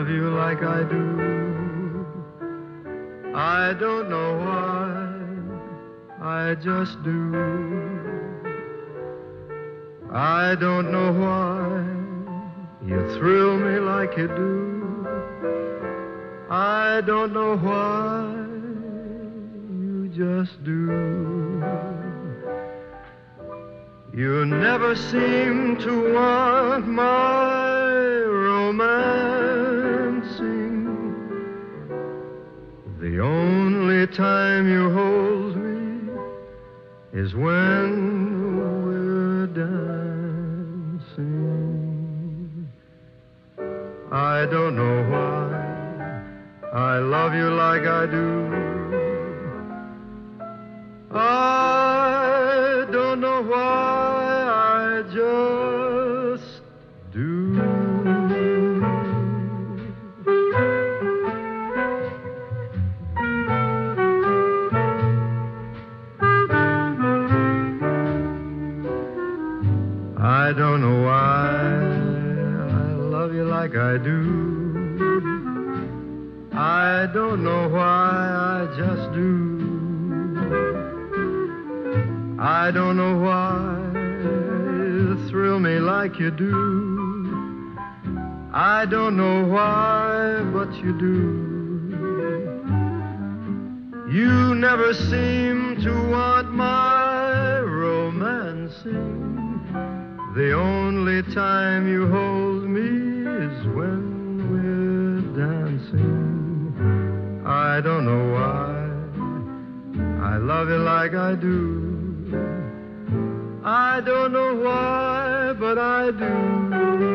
love you like I do. I don't know why, I just do. I don't know why you thrill me like you do. I don't know why, you just do. You never seem to want my romancing. The only time you hold me is when we're dancing. I don't know why I love you like I do. I don't know why, I just do. I don't know why I love you like I do. I don't know why, I just do. I don't know why you thrill me like you do. I don't know why, but you do. You never seem to want my romancing. The only time you hold me is when we're dancing. I don't know why I love you like I do. I don't know why, but I do.